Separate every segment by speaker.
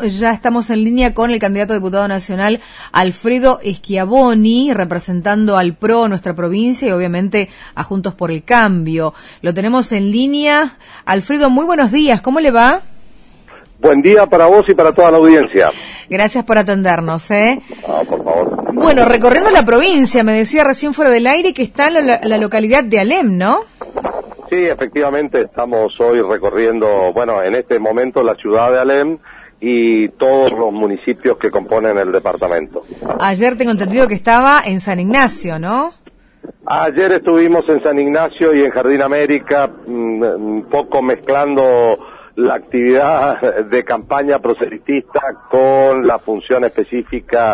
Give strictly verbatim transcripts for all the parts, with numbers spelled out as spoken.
Speaker 1: Ya estamos en línea con el candidato a diputado nacional Alfredo Schiavoni, representando al P R O, nuestra provincia, y obviamente a Juntos por el Cambio. Lo tenemos en línea. Alfredo, muy buenos días, ¿cómo le va?
Speaker 2: Buen día para vos y para toda la audiencia.
Speaker 1: Gracias por atendernos, ¿eh?
Speaker 2: Ah, por favor.
Speaker 1: Bueno, recorriendo la provincia, me decía recién fuera del aire que está en la, la localidad de Alem, ¿no?
Speaker 2: Sí, efectivamente, estamos hoy recorriendo, bueno, en este momento la ciudad de Alem y todos los municipios que componen el departamento.
Speaker 1: Ayer tengo entendido que estaba en San Ignacio, ¿no?
Speaker 2: Ayer estuvimos en San Ignacio y en Jardín América, un poco mezclando la actividad de campaña proselitista con la función específica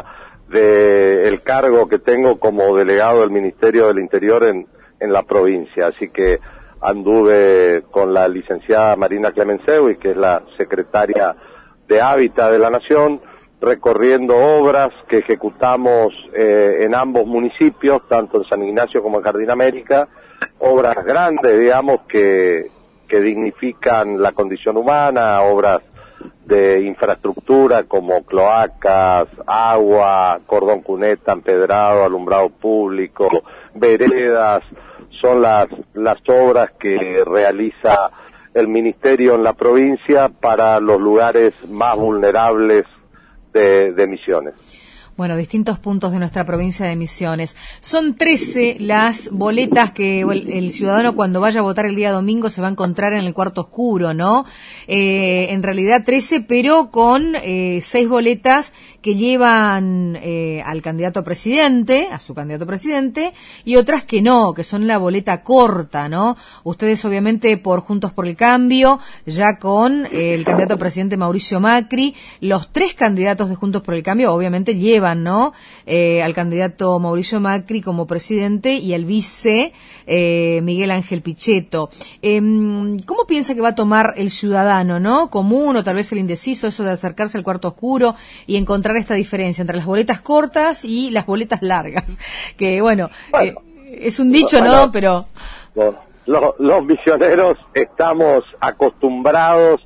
Speaker 2: del cargo que tengo como delegado del Ministerio del Interior en, en la provincia. Así que anduve con la licenciada Marina Clemenceui, que es la secretaria de Hábitat de la Nación, recorriendo obras que ejecutamos eh, en ambos municipios, tanto en San Ignacio como en Jardín América, obras grandes, digamos, que, que dignifican la condición humana, obras de infraestructura como cloacas, agua, cordón cuneta, empedrado, alumbrado público, veredas. Son las, las obras que realiza el Ministerio en la provincia para los lugares más vulnerables de, de Misiones.
Speaker 1: Bueno, distintos puntos de nuestra provincia de Misiones. Son trece las boletas que el, el ciudadano cuando vaya a votar el día domingo se va a encontrar en el cuarto oscuro, ¿no? Eh, en realidad trece, pero con eh, seis boletas que llevan eh, al candidato a presidente, a su candidato a presidente, y otras que no, que son la boleta corta, ¿no? Ustedes obviamente por Juntos por el Cambio, ya con eh, el candidato a presidente Mauricio Macri, los tres candidatos de Juntos por el Cambio obviamente llevan ¿no? Eh, al candidato Mauricio Macri como presidente y al vice eh, Miguel Ángel Pichetto. Eh, ¿Cómo piensa que va a tomar el ciudadano, no? Común o tal vez el indeciso, eso de acercarse al cuarto oscuro y encontrar esta diferencia entre las boletas cortas y las boletas largas? Que bueno, bueno eh, es un dicho, bueno, ¿no? Pero
Speaker 2: bueno, los, los misioneros estamos acostumbrados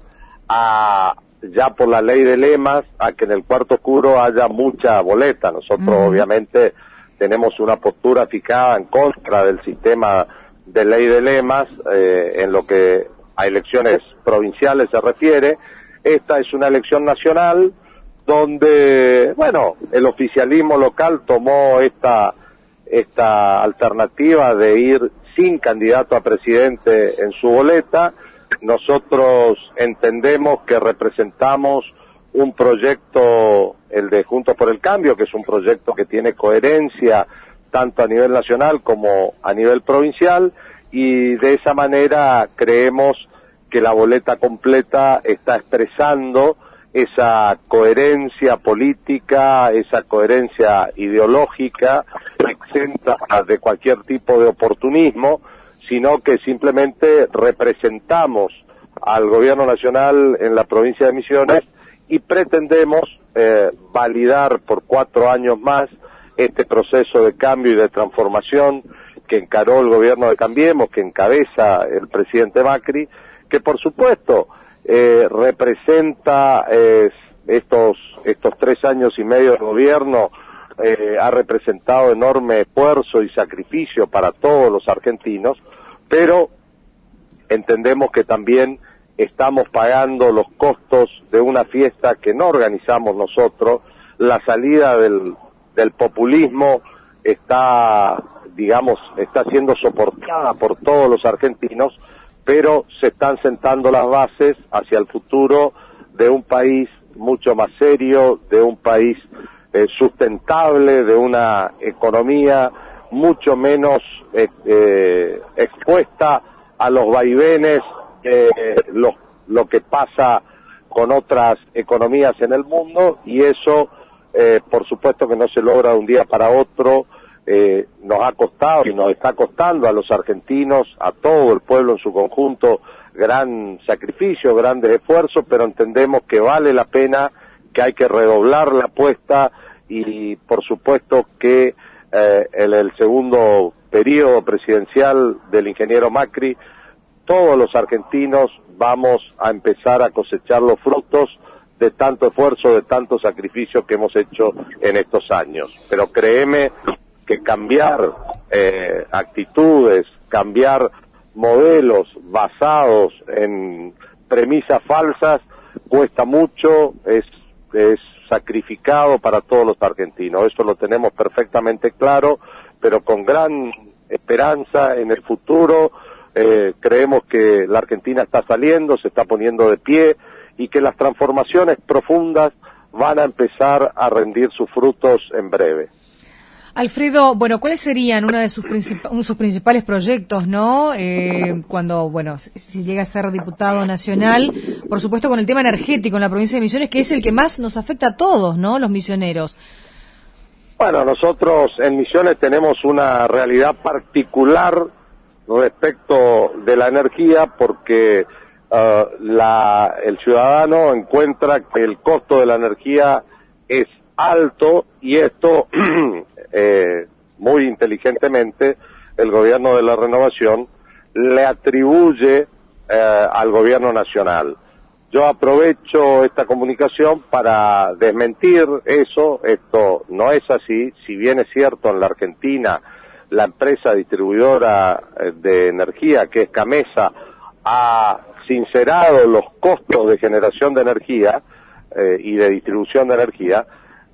Speaker 2: a, ya por la ley de lemas, a que en el cuarto oscuro haya mucha boleta. Nosotros uh-huh. obviamente tenemos una postura fijada en contra del sistema de ley de lemas eh, en lo que a elecciones provinciales se refiere. Esta es una elección nacional donde, bueno, el oficialismo local tomó esta, esta alternativa de ir sin candidato a presidente en su boleta. Nosotros entendemos que representamos un proyecto, el de Juntos por el Cambio, que es un proyecto que tiene coherencia tanto a nivel nacional como a nivel provincial, y de esa manera creemos que la boleta completa está expresando esa coherencia política, esa coherencia ideológica, exenta de cualquier tipo de oportunismo, sino que simplemente representamos al gobierno nacional en la provincia de Misiones y pretendemos eh, validar por cuatro años más este proceso de cambio y de transformación que encaró el gobierno de Cambiemos, que encabeza el presidente Macri, que por supuesto eh, representa eh, estos, estos tres años y medio de gobierno. Eh, ha representado enorme esfuerzo y sacrificio para todos los argentinos, pero entendemos que también estamos pagando los costos de una fiesta que no organizamos nosotros. La salida del, del populismo está, digamos, está siendo soportada por todos los argentinos, pero se están sentando las bases hacia el futuro de un país mucho más serio, de un país eh, sustentable, de una economía mucho menos eh, eh, expuesta a los vaivenes, eh, lo, lo que pasa con otras economías en el mundo, y eso eh, por supuesto que no se logra de un día para otro. Eh, nos ha costado y nos está costando a los argentinos, a todo el pueblo en su conjunto, gran sacrificio, grandes esfuerzos, pero entendemos que vale la pena, que hay que redoblar la apuesta, y por supuesto que eh, en el segundo periodo presidencial del ingeniero Macri, todos los argentinos vamos a empezar a cosechar los frutos de tanto esfuerzo, de tanto sacrificio que hemos hecho en estos años. Pero créeme que cambiar eh, actitudes, cambiar modelos basados en premisas falsas, cuesta mucho, es, es sacrificado para todos los argentinos. Eso lo tenemos perfectamente claro, pero con gran esperanza en el futuro. Eh, creemos que la Argentina está saliendo, se está poniendo de pie y que las transformaciones profundas van a empezar a rendir sus frutos en breve.
Speaker 1: Alfredo, bueno, ¿cuáles serían una de sus princip- uno de sus principales proyectos, no? Eh, cuando, bueno, si, si llega a ser diputado nacional, por supuesto con el tema energético en la provincia de Misiones, que es el que más nos afecta a todos, ¿no? Los misioneros.
Speaker 2: Bueno, nosotros en Misiones tenemos una realidad particular respecto de la energía porque uh, la, el ciudadano encuentra que el costo de la energía es alto y esto eh, muy inteligentemente el gobierno de la Renovación le atribuye eh, al gobierno nacional. Yo aprovecho esta comunicación para desmentir eso. Esto no es así. Si bien es cierto, en la Argentina la empresa distribuidora de energía, que es Camesa, ha sincerado los costos de generación de energía eh, y de distribución de energía,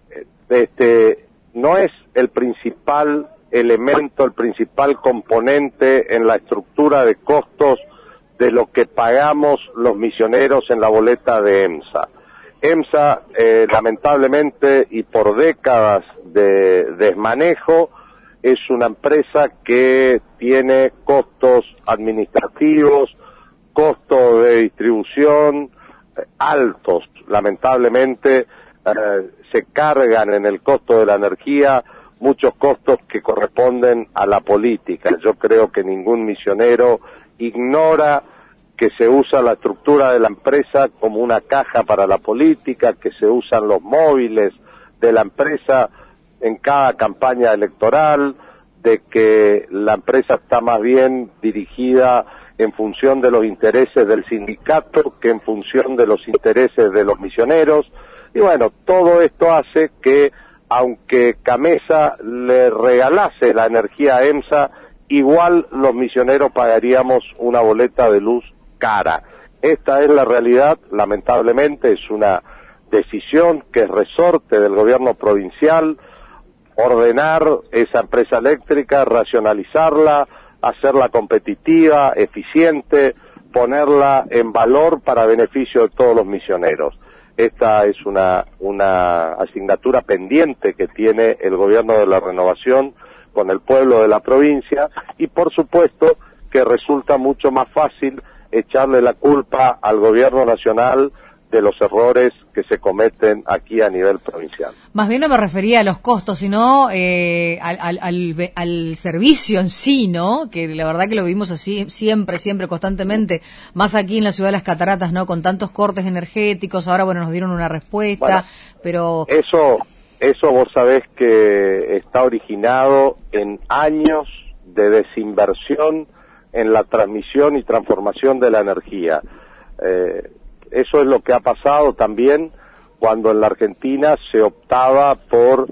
Speaker 2: este no es el principal elemento, el principal componente en la estructura de costos de lo que pagamos los misioneros en la boleta de EMSA. EMSA, eh, lamentablemente, y por décadas de desmanejo, es una empresa que tiene costos administrativos, costos de distribución eh, altos. Lamentablemente, eh, se cargan en el costo de la energía muchos costos que corresponden a la política. Yo creo que ningún misionero ignora que se usa la estructura de la empresa como una caja para la política, que se usan los móviles de la empresa en cada campaña electoral, de que la empresa está más bien dirigida en función de los intereses del sindicato que en función de los intereses de los misioneros. Y bueno, todo esto hace que, aunque Camesa le regalase la energía a EMSA, igual los misioneros pagaríamos una boleta de luz cara. Esta es la realidad, lamentablemente es una decisión que es resorte del gobierno provincial, ordenar esa empresa eléctrica, racionalizarla, hacerla competitiva, eficiente, ponerla en valor para beneficio de todos los misioneros. Esta es una, una asignatura pendiente que tiene el gobierno de la Renovación con el pueblo de la provincia y por supuesto que resulta mucho más fácil echarle la culpa al gobierno nacional de los errores que se cometen aquí a nivel provincial.
Speaker 1: Más bien no me refería a los costos, sino eh, al, al, al, al servicio en sí, ¿no? Que la verdad que lo vivimos así siempre, siempre, constantemente, más aquí en la ciudad de las Cataratas, ¿no? Con tantos cortes energéticos, ahora, bueno, nos dieron una respuesta, bueno, pero...
Speaker 2: Eso, eso vos sabés que está originado en años de desinversión en la transmisión y transformación de la energía. Eh, Eso es lo que ha pasado también cuando en la Argentina se optaba por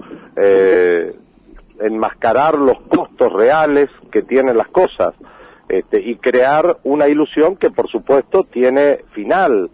Speaker 2: eh, enmascarar los costos reales que tienen las cosas este, y crear una ilusión que por supuesto tiene final.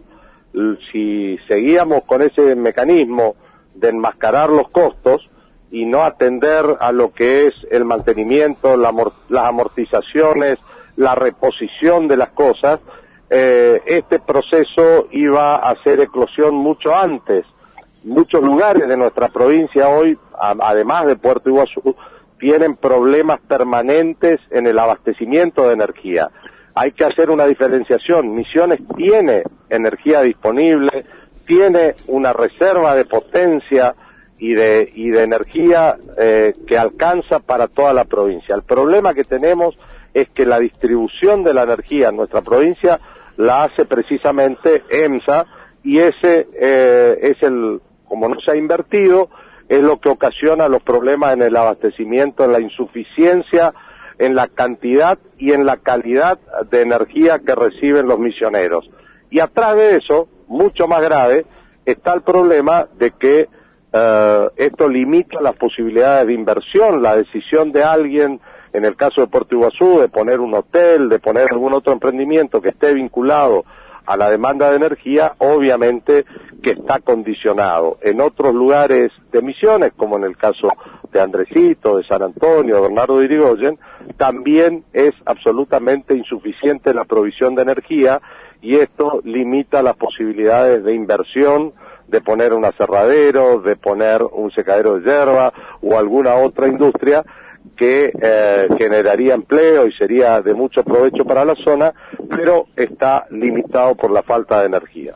Speaker 2: Si seguíamos con ese mecanismo de enmascarar los costos y no atender a lo que es el mantenimiento, la amort- las amortizaciones, la reposición de las cosas, Eh, este proceso iba a hacer eclosión mucho antes. Muchos lugares de nuestra provincia hoy, a, además de Puerto Iguazú, tienen problemas permanentes en el abastecimiento de energía. Hay que hacer una diferenciación. Misiones tiene energía disponible, tiene una reserva de potencia y de, y de energía eh, que alcanza para toda la provincia. El problema que tenemos es que la distribución de la energía en nuestra provincia la hace precisamente EMSA y ese eh, es el, como no se ha invertido, es lo que ocasiona los problemas en el abastecimiento, en la insuficiencia, en la cantidad y en la calidad de energía que reciben los misioneros. Y atrás de eso, mucho más grave, está el problema de que uh, esto limita las posibilidades de inversión, la decisión de alguien, en el caso de Puerto Iguazú, de poner un hotel, de poner algún otro emprendimiento que esté vinculado a la demanda de energía, obviamente que está condicionado. En otros lugares de Misiones, como en el caso de Andresito, de San Antonio, de Bernardo de Irigoyen, también es absolutamente insuficiente la provisión de energía y esto limita las posibilidades de inversión, de poner un aserradero, de poner un secadero de hierba o alguna otra industria que eh, generaría empleo y sería de mucho provecho para la zona, pero está limitado por la falta de energía.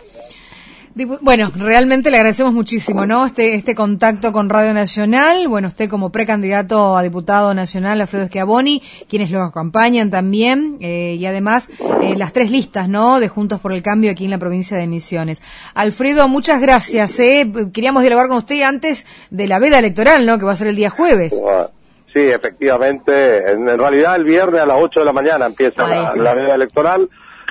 Speaker 1: Bueno, realmente le agradecemos muchísimo, ¿no? Este este contacto con Radio Nacional. Bueno, usted como precandidato a diputado nacional, Alfredo Schiavoni, quienes lo acompañan también, eh, y además eh, las tres listas, ¿no? De Juntos por el Cambio aquí en la provincia de Misiones. Alfredo, muchas gracias, ¿eh? Queríamos dialogar con usted antes de la veda electoral, ¿no? Que va a ser el día jueves.
Speaker 2: Bueno, sí, efectivamente. En, en realidad el viernes a las ocho de la mañana empieza la, la veda electoral.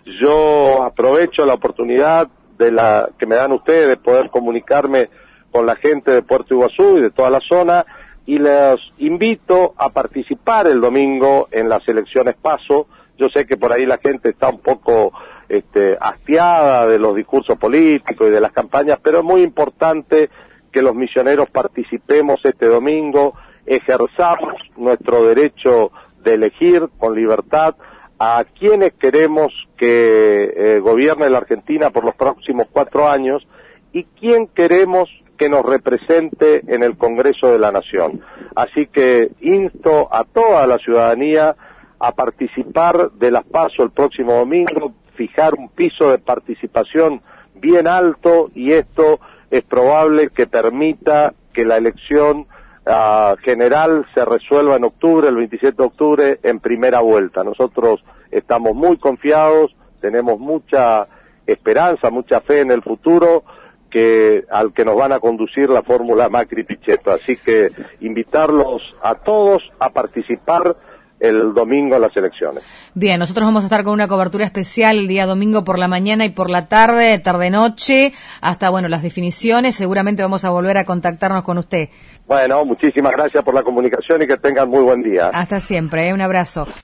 Speaker 2: Yo aprovecho la oportunidad de la que me dan ustedes de poder comunicarme con la gente de Puerto Iguazú y de toda la zona y les invito a participar el domingo en las elecciones PASO. Yo sé que por ahí la gente está un poco este, hastiada de los discursos políticos y de las campañas, pero es muy importante que los misioneros participemos este domingo, ejerzamos nuestro derecho de elegir con libertad a quienes queremos que eh, gobierne la Argentina por los próximos cuatro años y quién queremos que nos represente en el Congreso de la Nación. Así que insto a toda la ciudadanía a participar de las PASO el próximo domingo, fijar un piso de participación bien alto y esto es probable que permita que la elección Uh, general se resuelva en octubre, el veintisiete de octubre, en primera vuelta. Nosotros estamos muy confiados, tenemos mucha esperanza, mucha fe en el futuro, que al que nos van a conducir la fórmula Macri-Pichetto. Así que invitarlos a todos a participar el domingo en las elecciones.
Speaker 1: Bien, nosotros vamos a estar con una cobertura especial el día domingo por la mañana y por la tarde, tarde-noche, hasta, bueno, las definiciones. Seguramente vamos a volver a contactarnos con usted.
Speaker 2: Bueno, muchísimas gracias por la comunicación y que tengan muy buen día.
Speaker 1: Hasta siempre, ¿eh? Un abrazo.